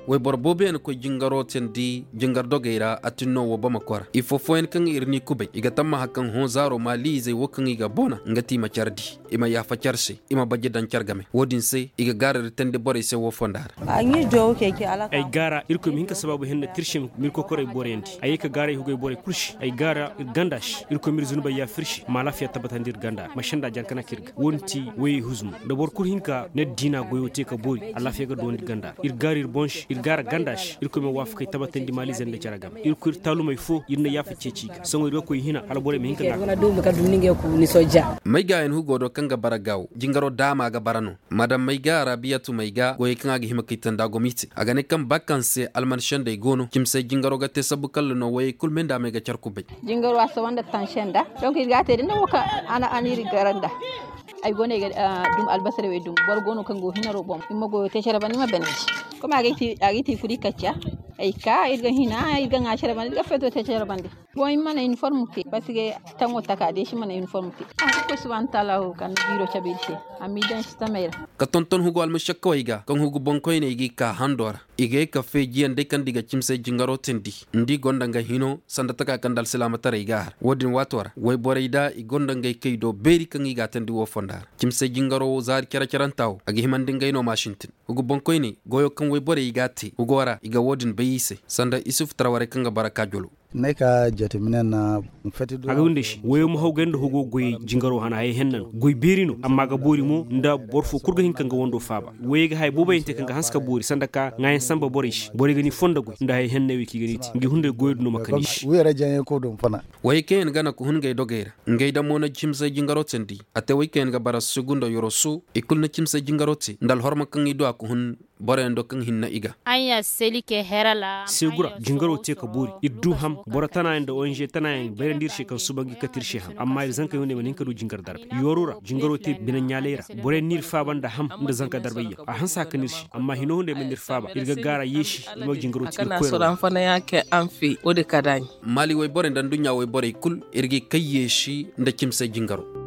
way borbobe en ko jingaro tendi jingar dogeira atinno wo bamakwara ifo foen kan irni kubay iga tamma hakan ho zaro mali zai wokan iga bona ngati ma chardi ima ya fa charse ima baje dan chargame wodin se iga garar tende bore se wo fondar anyi do keke alaka ay gara irko min ka sababu henna tirshim mirko kore borendi ay ka gara hugo bore kurshi ay gara gandash irko mir zunuba ya firshi ma lafiya tabatandir ganda mashanda jankana kirga wonti way huzum da bor kur hinka ne dina goyote ka bori Allah fiya ga don ganda ir garir bonsh ir gara gandash irko me waf kay tabatandi mali zende charagam irko talumay fo irna ya fa ceci songo irko hina ala bore min hinka wala dum ka dum ninge ku ni soja maiga en hugo do kanga baragaw jingaro dama ga barano madam maiga rabiyatu maiga goy kanga gi himakitan da gomiti aga ne kan bakanse alman shande gono kimse jingaro ga te sabu kallo no way kul menda mega charkube jingaro asa wanda tan shenda donc ga te dinda woka ana aniri garanda ay gone dum albasare we dum bor gono kango hinaro bom immo go te chara bani ma benji ko ma agiti fudi kaccia ay ka irga hina irga ngachara bani ga feto te chara bandi bo imma na uniforme ke parce que tango takade shi mana uniforme ke ko subhan taala kan biro chabilse amidan stamera ka tonton hugo almushakko iga kan hugo bonkoy ne igi ka handora ige ka fe jiyande kan diga chimse jingaro tendi ndi gonda nga hino sanda taka kan dal salamata iga wodin watora way boreida i gonda ngay kaydo beri kan iga tendi wo fonda kimse jingaro zar kera kerantaw agi himande ngay no mashintin hugo bonkoy ne goyo kan way bore iga ti hugo wara iga wodin bayise sanda isuf traware kan ga baraka jolo neka jatimina na mfati do aga wonde shi woyo mo hawgande hogo goy jingaro hana hay hennan goy berino amma ga bori mo nda borfo kurga hinka nga wondo faaba woyega hay boba inte kanga haska bori sandaka ngayen samba borish bori gani fonda goy nda hay henne wiki ganiti ngi hunde goydo no makanish wera janye ko dum fana way ken gana ko hun ngay dogeera ngay da mona chimse jingaro tendi ate way ken ga bara segundo yorosu ikul na chimse jingaro ti ndal horma kan ido ko hun bore ndo kan hinna iga anya selike herala segura jingaro te ka bori iddu ham bora tana enda onje tana en berendir she kan subangi katir she ham amma zanka yone manin kadu jingar darbe yorura jingaro te bina nyalera bore nir fabanda ham nda zanka darbayya a hansa kanir shi amma hino hunde men nir faba irga gara yeshi mo jingaro te kana so ran fana yake amfi ode kadani mali way bore ndan dunya way bore kul irgi kayeshi nda chimse jingaro